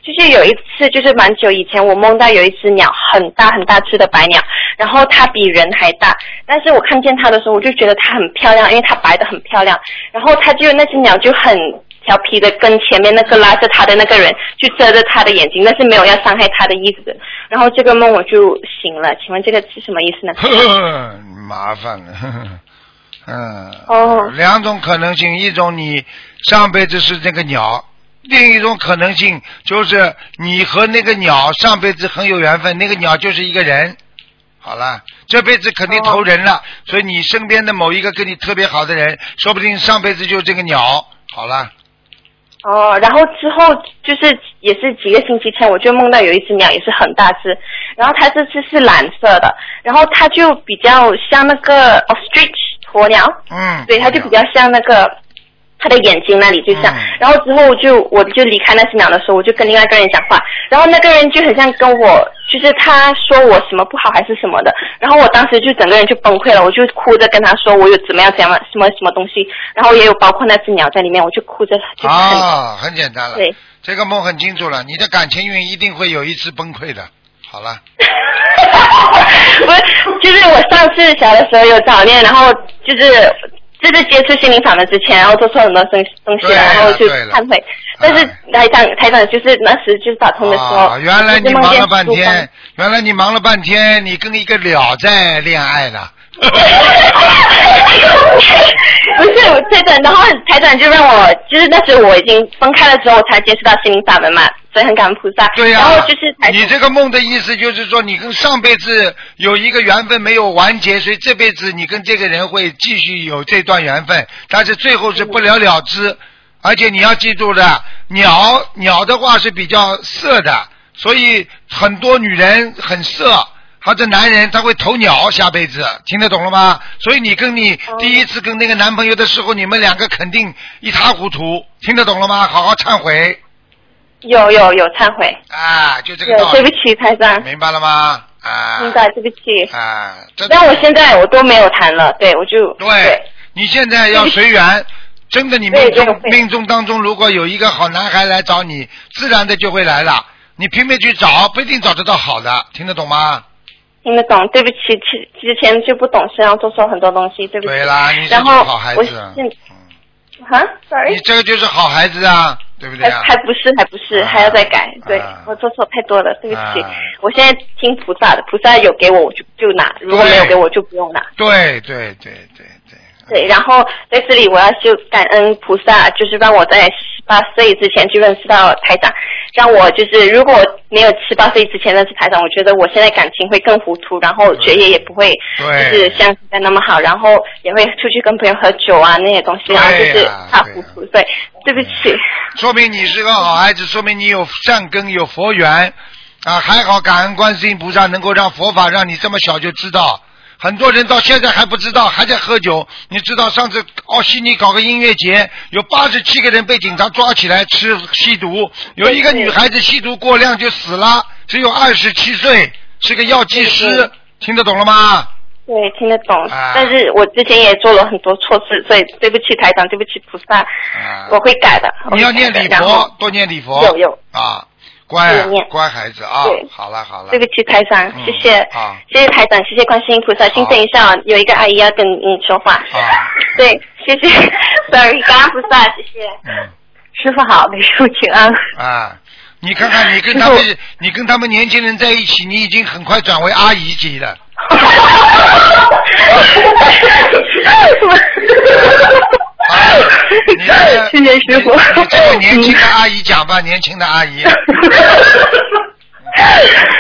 就是有一次，就是蛮久以前，我梦到有一只鸟，很大很大只的白鸟，然后它比人还大，但是我看见它的时候，我就觉得它很漂亮，因为它白的很漂亮，然后那只鸟就很调皮的跟前面那个拉着它的那个人去遮着它的眼睛，但是没有要伤害它的意思，然后这个梦我就醒了，请问这个是什么意思呢？ 麻烦了，两种可能性，一种你上辈子是那个鸟，另一种可能性就是你和那个鸟上辈子很有缘分，那个鸟就是一个人。好了，这辈子肯定投人了，所以你身边的某一个跟你特别好的人，说不定上辈子就是这个鸟。好了。 然后之后就是也是几个星期前，我就梦到有一只鸟也是很大只，然后它这次是蓝色的，然后它就比较像那个 ostrich 鸵鸟，对，它就比较像那个他的眼睛那里就像，然后之后我就离开那只鸟的时候，我就跟另外一个人讲话，然后那个人就很像跟我，就是他说我什么不好还是什么的，然后我当时就整个人就崩溃了，我就哭着跟他说我有怎么样什么东西，然后也有包括那只鸟在里面，我就哭着就很简单了， 对， 这个梦很清楚了，你的感情运一定会有一次崩溃的。好了。 不是，就是我上次小的时候有早恋，然后就是接触心灵法门之前，然后做错很多东西了，然后就忏悔。但是台长就是那时就是打通的时候， 原来你忙了半天，你跟一个鸟在恋爱了。 不是台长，然后台长就让我，就是那时我已经分开了之后，我才接触到心灵法门嘛，所以很感恩菩萨。 对呀、 然后就是你这个梦的意思就是说，你跟上辈子有一个缘分没有完结，所以这辈子你跟这个人会继续有这段缘分，但是最后是不了了之。而且你要记住的，鸟的话是比较色的，所以很多女人很色。或者男人他会投鸟，下辈子听得懂了吗？所以你跟你第一次跟那个男朋友的时候，你们两个肯定一塌糊涂，听得懂了吗？好好忏悔。 有忏悔啊，就这个道理。 对不起台长。 明白了吗？ 明白，对不起。 但我现在我都没有谈了，对，我就对。你现在要随缘，真的你命中当中如果有一个好男孩来找你，自然的就会来了。你拼命去找，不一定找得到好的，听得懂吗？ 听得懂，对不起，之前就不懂事，然后做错很多东西，对不起。 对啦，你是个好孩子。 sorry。 你这个就是好孩子啊，对不对啊？ 还不是，还要再改。对，我做错太多了，对不起。我现在听菩萨的，菩萨有给我就拿，如果没有给我就不用拿。 对。 对，然后在这里我要就感恩菩萨，就是让我在18岁之前就认识到台长，让我就是如果没有18岁之前认识台长，我觉得我现在感情会更糊涂，然后学业也不会就是像现在那么好，然后也会出去跟朋友喝酒啊那些东西，然后就是怕糊涂，所以对不起。 说明你是个好孩子，说明你有善根有佛缘啊，还好感恩观世音菩萨能够让佛法让你这么小就知道。很多人到现在还不知道，还在喝酒。你知道上次悉尼搞个音乐节，有87个人被警察抓起来吸毒，有一个女孩子吸毒过量就死了，只有27岁，是个药剂师，听得懂了吗？ 对，听得懂。但是我之前也做了很多错事，所以对不起台长，对不起菩萨，我会改的。 你要念礼佛，多念礼佛。 有啊。乖孩子啊！好了， 对不起台长，谢谢台长，谢谢观世音菩萨。请等一下，有一个阿姨要跟你说话。对，谢谢 ，sorry， 感恩菩萨，谢谢。师父好，美术请安。 你看看你跟他们年轻人在一起，你已经很快转为阿姨级了。 谢谢师父。 你这个年轻的阿姨讲吧，年轻的阿姨。